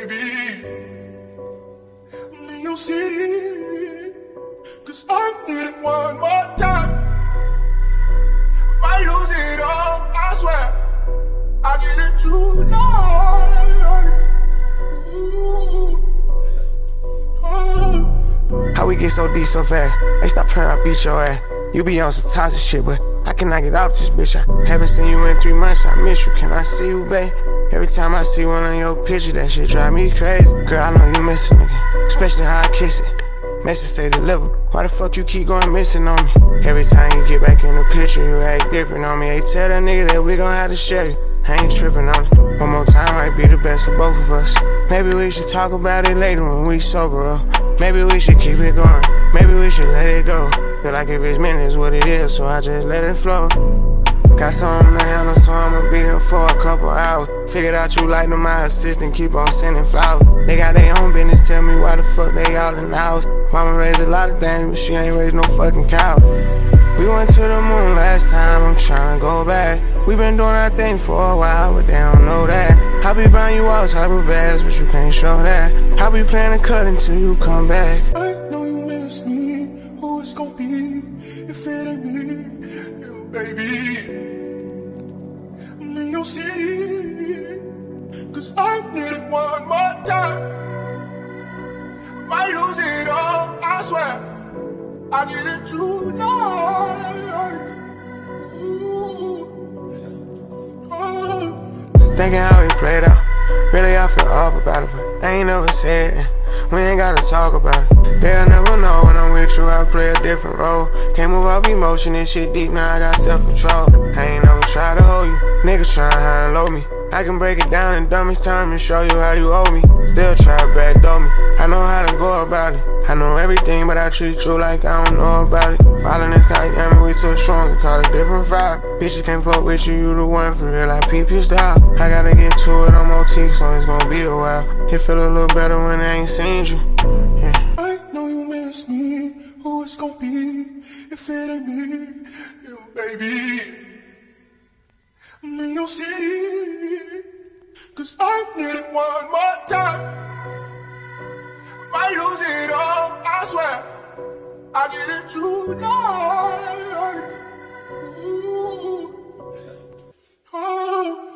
baby. New York City, 'cause I need it one more time. Might lose it all, I swear. I need it tonight. Ooh. Oh. How we get so deep so fast? Hey, stop playing, I beat your ass. You be on some toxic shit, but I cannot get off this bitch. I haven't seen you in 3 months, I miss you. Can I see you, babe? Every time I see one on your picture, that shit drive me crazy. Girl, I know you missing again, especially how I kiss it. Message say deliver. Why the fuck you keep going missing on me? Every time you get back in the picture, you act different on me. Hey, tell that nigga that we gon' have to share it. I ain't tripping on it. One more time might be the best for both of us. Maybe we should talk about it later when we sober up. Maybe we should keep it going. Maybe we should let it go. Feel like if it's meant it's what it is, so I just let it flow. Got something to handle, so I'ma be here for a couple hours. Figured out you like my assistant, keep on sending flowers. They got their own business, tell me why the fuck they all in the house. Mama raised a lot of things, but she ain't raised no fucking cow. We went to the moon last time, I'm tryna go back. We been doing our thing for a while, but they don't know that. I be buying you all type of bags, but you can't show that. I be playing to cut until you come back. I know you miss me, who it's gon' be if it ain't me, you baby. New York City, 'cause I need it one more time. Might lose it all, I swear. I need it tonight. Ooh. Oh. Thinking how we played out, really I feel off about it, but I ain't never said it. We ain't gotta talk about it. They'll never know when I'm with you, I play a different role. Can't move off emotion, this shit deep, now I got self-control. I ain't never tried to hold you, niggas tryna high and low me. I can break it down in dumbest terms and show you how you owe me. Still try to backdoor me, I know how to go about it. I know everything, but I treat you like I don't know about it. Falling this Miami, we too strong to call a different vibe. Bitches can't fuck with you, you the one for real, I peep your style. I gotta get to it on OT, so it's gonna be a while. It feel a little better when I ain't seen you. Yeah. I know you miss me, who it's gon' be if it ain't me, you baby. New York City, 'cause I need it one more time. Might lose it all, I swear. I need it tonight. Ooh. Oh.